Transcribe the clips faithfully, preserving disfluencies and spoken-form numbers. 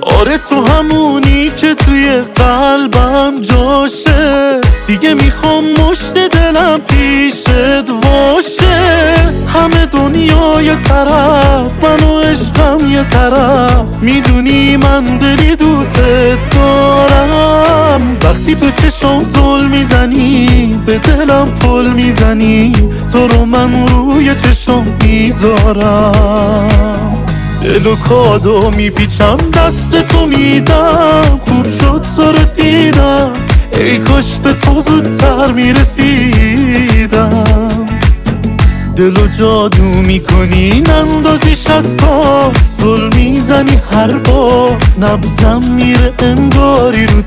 آره تو همونی که توی قلبم جاشه، دیگه میخوام مشت دلم پیشت واشه. همه دنیا یه طرف، من و عشقم یه طرف، میدونی من دلی دوست دارم. وقتی تو چشم زل میزنی به دلم پل میزنی، تو رو من روی چشم میذارم. دل و کادو میپیچم دست تو میدم، خوب شد تو رو دیدم، ای کاش به تو زودتر میرسیدم. دل و جادو میکنی نندازیش از پا، زل میزنی هر بار، نبزم میره انگاری رو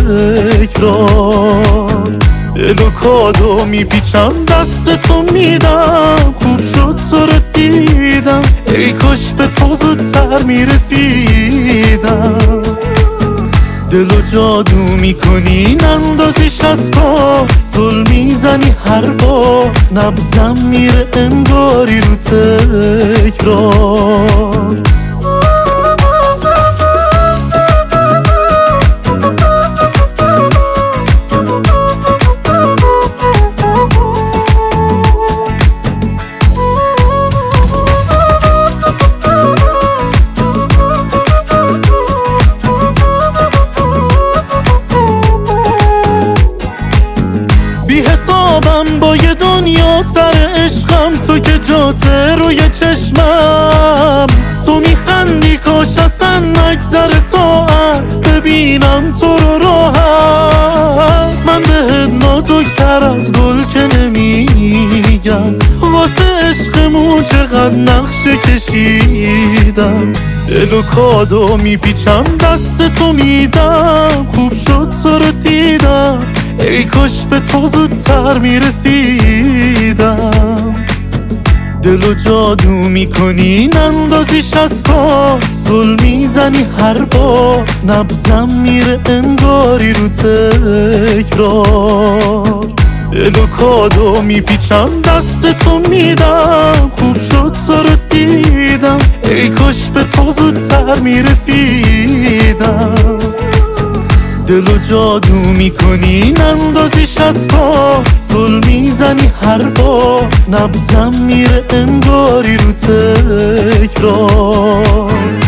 تکرار. دل و کادو میپیچم دست تو میدم، خوب شد تو رو دیدم، ای کاش به تو زودتر میرسیدم. دل و جادو میکنی نندازیش از پا، زل میزنی هر بار، نبزم میره انگاری رو تکرار. با یه دنیا سر عشقم، تو که جاته روی چشمم. تو میخندی کاش اصلا نگذره ساعت، ببینم تو رو راحت. من بهت نازکتر از گل که نمیگم، واسه عشقمون چقدر نقشه کشیدم. دل و کادو میپیچم دست تو میدم، خوب شد تو رو دیدم، ای کاش به تو زودتر میرسیدم. دل و جادو میکنی نندازیش از پا، زل میزنی هر بار، نبزم میره انگاری رو تکرار. دل و کادو میپیچم دست تو میدم، خوب شد تو رو دیدم، ای کاش به تو زودتر میرسیدم. دل و جادو میکنی نندازیش از پا، زل میزنی هر بار، نبزم میره انگاری رو تکرار.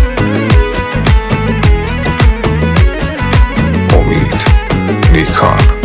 Nikon.